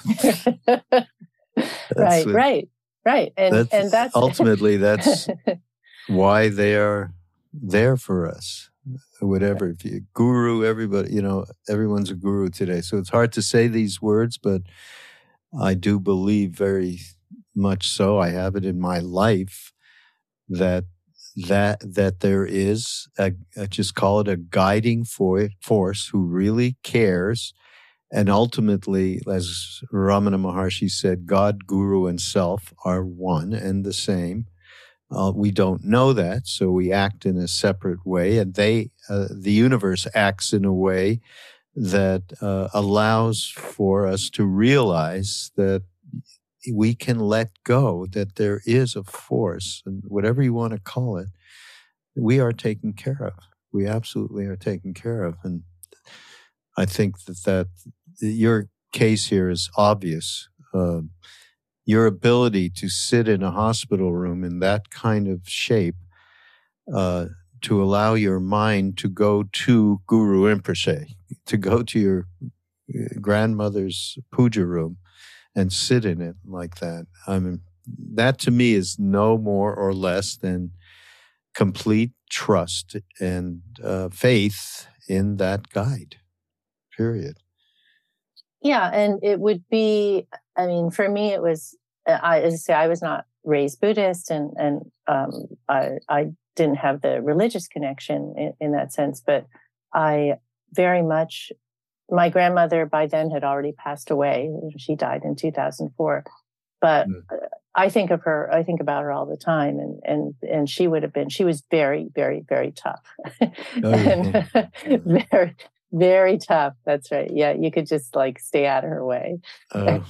Right. And that's ultimately that's why they are there for us. Whatever, if you guru, everybody, everyone's a guru today. So it's hard to say these words, but I do believe very much so. I have it in my life that there is just call it a guiding force who really cares. And ultimately, as Ramana Maharshi said, God, Guru, and Self are one and the same. We don't know that, so we act in a separate way, and the universe acts in a way that allows for us to realize that we can let go, that there is a force, and whatever you want to call it, we are taken care of. We absolutely are taken care of. And I think that your case here is obvious. Your ability to sit in a hospital room in that kind of shape, to allow your mind to go to Guru Rinpoche, to go to your grandmother's puja room and sit in it like that. I mean, that to me is no more or less than complete trust and faith in that guide, period. Yeah, and it would be, I mean, for me, it was, as I say, I was not raised Buddhist, and I didn't have the religious connection in that sense, but I very much, my grandmother by then had already passed away. She died in 2004, but I think about her all the time, and she was very, very, very tough. And very, very tough. That's right. Yeah. You could just like stay out of her way. And,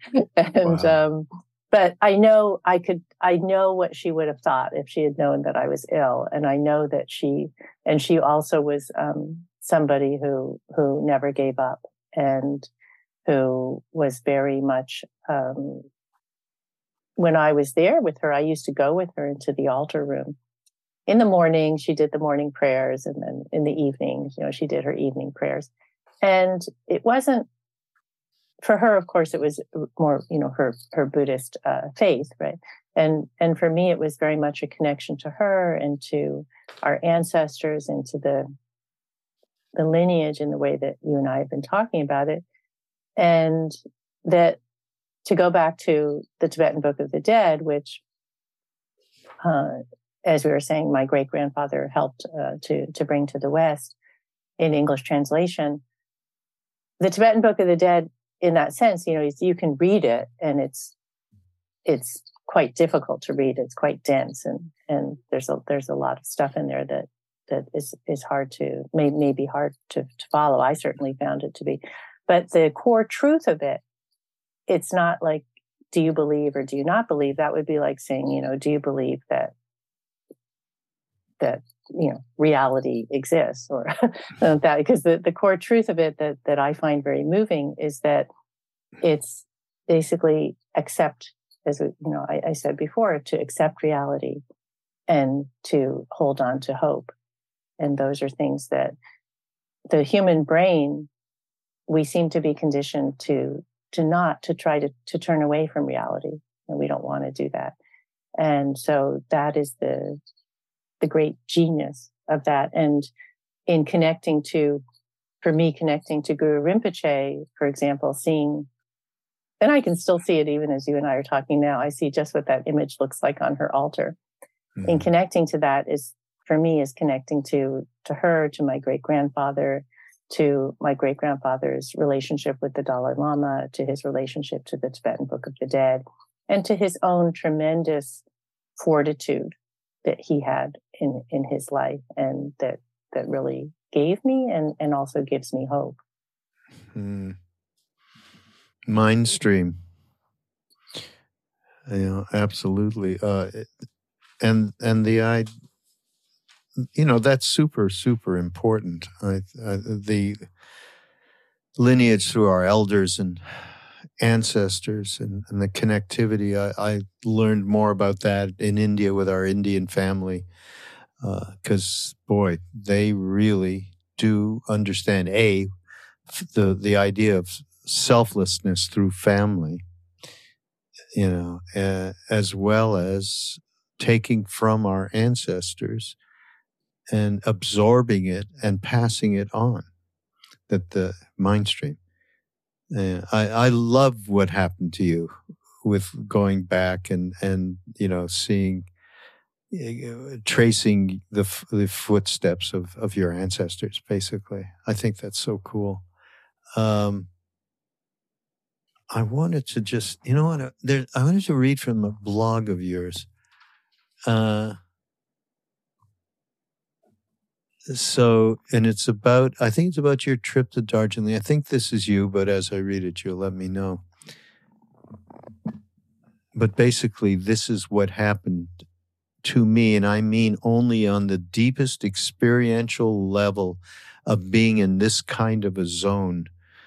wow. But I know what she would have thought if she had known that I was ill. And I know that she also was, somebody who never gave up and who was very much, when I was there with her, I used to go with her into the altar room. In the morning, she did the morning prayers, and then in the evening, she did her evening prayers. And it wasn't, for her, of course, it was more, her Buddhist faith, right? And for me, it was very much a connection to her and to our ancestors and to the lineage in the way that you and I have been talking about it. And that, to go back to the Tibetan Book of the Dead, which as we were saying, my great-grandfather helped to bring to the West in English translation. The Tibetan Book of the Dead, in that sense, you can read it, and it's quite difficult to read. It's quite dense, and there's a lot of stuff in there that is hard to may be hard to follow. I certainly found it to be, but the core truth of it, it's not like, do you believe or do you not believe? That would be like saying, do you believe that reality exists, or that, because the core truth of it that I find very moving is that it's basically accept, as I said before, to accept reality and to hold on to hope. And those are things that the human brain, we seem to be conditioned to try to turn away from reality, and we don't want to do that. And so that is the great genius of that. And in connecting to Guru Rinpoche, for example, seeing, and I can still see it even as you and I are talking now, I see just what that image looks like on her altar. Mm-hmm. In connecting to that is connecting to her, to my great-grandfather, to my great-grandfather's relationship with the Dalai Lama, to his relationship to the Tibetan Book of the Dead, and to his own tremendous fortitude that he had in his life, and that really gave me and also gives me hope. Mindstream. Absolutely. And the that's super, super important. The lineage through our elders and ancestors and the connectivity. I learned more about that in India with our Indian family, because, boy, they really do understand, the idea of selflessness through family, as well as taking from our ancestors and absorbing it and passing it on, that the mind stream. I love what happened to you with going back and seeing, tracing the footsteps of your ancestors, basically. I think that's so cool. I wanted to just, I wanted to read from a blog of yours. And it's about, I think it's about your trip to Darjeeling. I think this is you, but as I read it, you'll let me know. But basically, this is what happened to me, and I mean only on the deepest experiential level of being in this kind of a zone,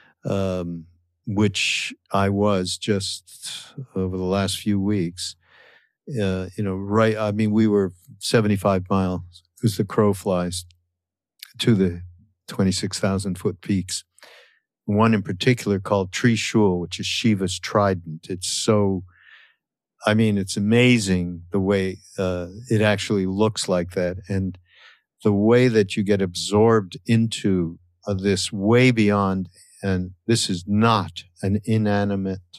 which I was just over the last few weeks. We were 75 miles, as the crow flies, to the 26,000-foot peaks. One in particular called Trishul, which is Shiva's trident. It's amazing the way it actually looks like that. And the way that you get absorbed into this way beyond, and this is not an inanimate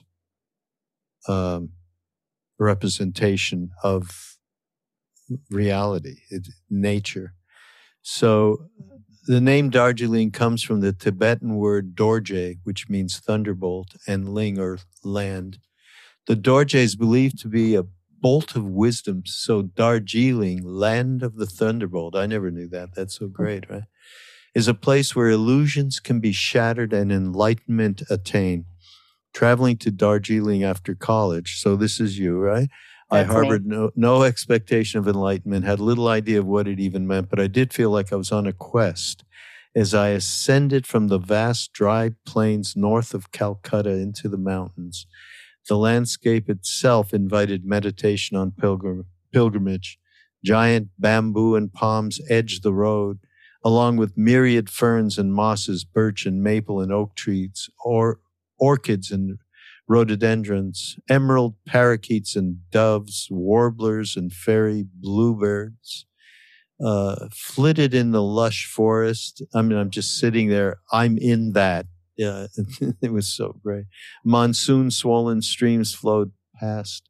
representation of reality, nature. So the name Darjeeling comes from the Tibetan word Dorje, which means thunderbolt, and Ling, or land. The Dorje is believed to be a bolt of wisdom. So Darjeeling, land of the thunderbolt, I never knew that. That's so great, right? Is a place where illusions can be shattered and enlightenment attained. Traveling to Darjeeling after college, so this is you, right? That's I harbored no expectation of enlightenment, had little idea of what it even meant, but I did feel like I was on a quest as I ascended from the vast dry plains north of Calcutta into the mountains. The landscape itself invited meditation on pilgrimage. Giant bamboo and palms edged the road, along with myriad ferns and mosses, birch and maple and oak trees, orchids and rhododendrons, emerald parakeets and doves, warblers and fairy bluebirds, flitted in the lush forest. I'm just sitting there. I'm in that. Yeah, it was so great. Monsoon swollen streams flowed past.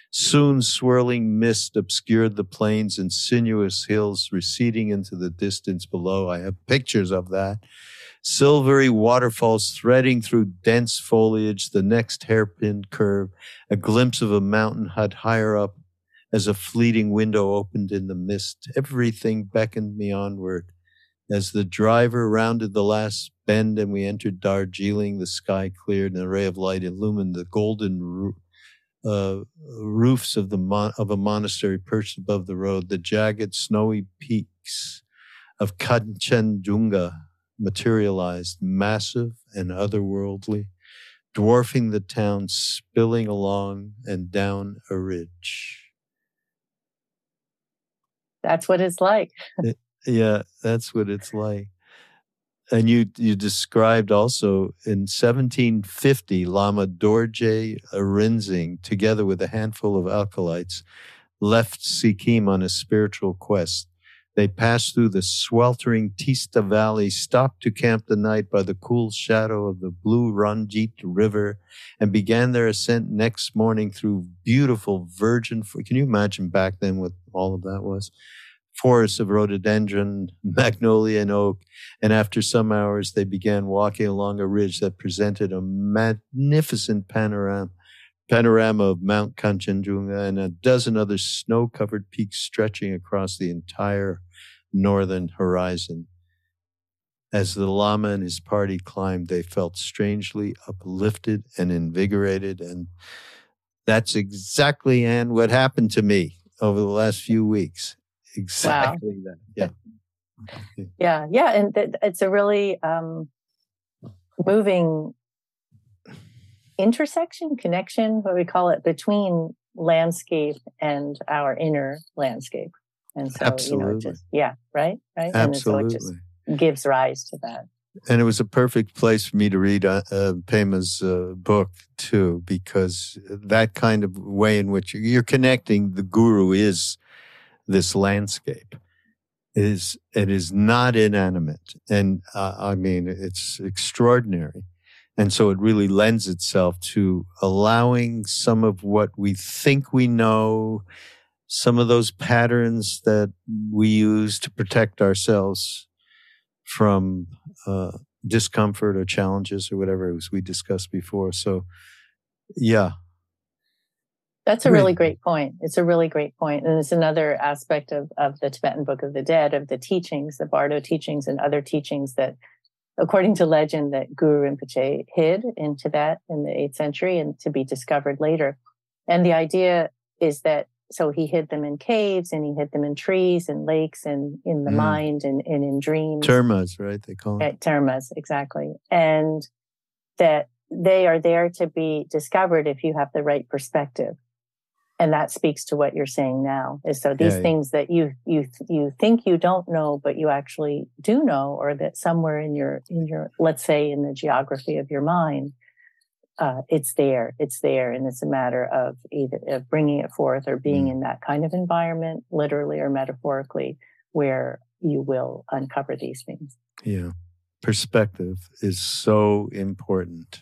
Soon swirling mist obscured the plains and sinuous hills receding into the distance below. I have pictures of that. Silvery waterfalls threading through dense foliage, the next hairpin curve, a glimpse of a mountain hut higher up as a fleeting window opened in the mist. Everything beckoned me onward. As the driver rounded the last bend and we entered Darjeeling, the sky cleared and a ray of light illumined the golden roofs of a monastery perched above the road. The jagged, snowy peaks of Kanchenjunga materialized, massive and otherworldly, dwarfing the town, spilling along and down a ridge. That's what it's like. Yeah, that's what it's like. And you described also in 1750, Lama Dorje Rinzing, together with a handful of acolytes, left Sikkim on a spiritual quest. They passed through the sweltering Tista Valley, stopped to camp the night by the cool shadow of the blue Ranjit River, and began their ascent next morning through beautiful virgin. Can you imagine back then what all of that was? Forests of rhododendron, magnolia, and oak. And after some hours, they began walking along a ridge that presented a magnificent panorama of Mount Kanchenjunga and a dozen other snow-covered peaks stretching across the entire northern horizon. As the Lama and his party climbed, they felt strangely uplifted and invigorated. And that's exactly, Anne, what happened to me over the last few weeks. Exactly Wow. that. Yeah. Yeah. And it's a really moving intersection, connection, what we call it, between landscape and our inner landscape. And so, Absolutely. Right? Absolutely. And so it just gives rise to that. And it was a perfect place for me to read Pema's book, too, because that kind of way in which you're connecting the guru is this landscape. It is not inanimate. And I mean, it's extraordinary. And so it really lends itself to allowing some of what we think we know, some of those patterns that we use to protect ourselves from discomfort or challenges or whatever, as we discussed before. So, yeah. That's a really great point. It's a really great point. And it's another aspect of the Tibetan Book of the Dead, of the teachings, the Bardo teachings and other teachings that, according to legend, that Guru Rinpoche hid in Tibet in the 8th century and to be discovered later. And the idea is that, so he hid them in caves and he hid them in trees and lakes and in the mind and in dreams. Termas, right? They call it. Termas, exactly. And that they are there to be discovered if you have the right perspective. And that speaks to what you're saying now. Is so these things that you think you don't know, but you actually do know, or that somewhere in your let's say in the geography of your mind, it's there, and it's a matter of either of bringing it forth or being in that kind of environment, literally or metaphorically, where you will uncover these things. Yeah, perspective is so important.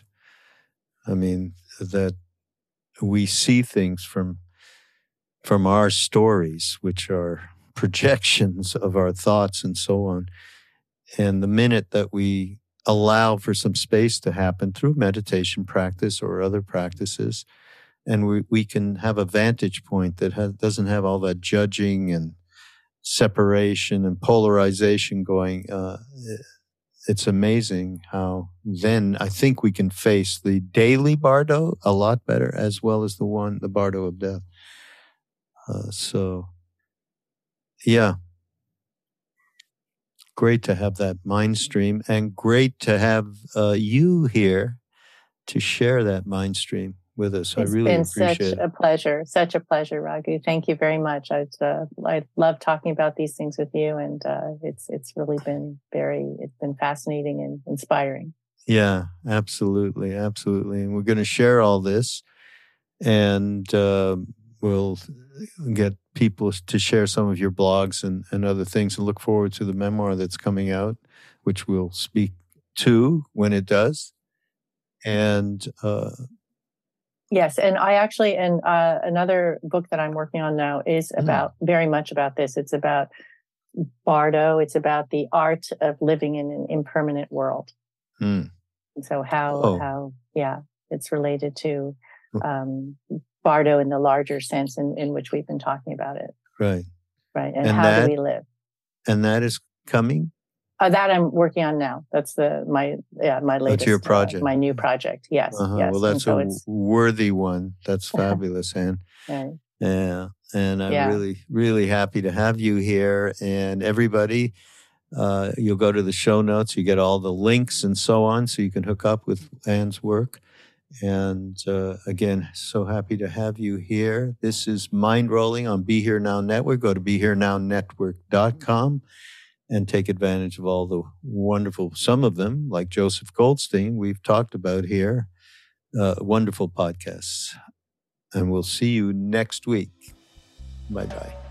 I mean, that we see things from our stories, which are projections of our thoughts and so on. And the minute that we allow for some space to happen through meditation practice or other practices, and we can have a vantage point that doesn't have all that judging and separation and polarization going, it's amazing how then I think we can face the daily bardo a lot better, as well as the bardo of death. So, yeah, great to have that mind stream, and great to have you here to share that mind stream with us. I really appreciate it. It's been such a pleasure, Raghu. Thank you very much. I love talking about these things with you, and it's really been fascinating and inspiring. Yeah, absolutely, and we're going to share all this, and we'll get people to share some of your blogs and other things, and look forward to the memoir that's coming out, which we'll speak to when it does. And Yes, and I actually, and another book that I'm working on now is about very much about this. It's about Bardo. It's about the art of living in an impermanent world. And so how it's related to Bardo in the larger sense in which we've been talking about it. Right. Right. And how do we live? And that is coming? That I'm working on now. That's my latest. That's your project. My new project. Yes. Yes. Well, that's a worthy one. That's fabulous, Anne. Right. Yeah. And I'm really, really happy to have you here. And everybody, you'll go to the show notes. You get all the links and so on, so you can hook up with Anne's work. And again, so happy to have you here. This is Mind Rolling on Be Here Now Network. Go to BeHereNowNetwork.com and take advantage of all the wonderful, some of them, like Joseph Goldstein, we've talked about here, wonderful podcasts. And we'll see you next week. Bye-bye.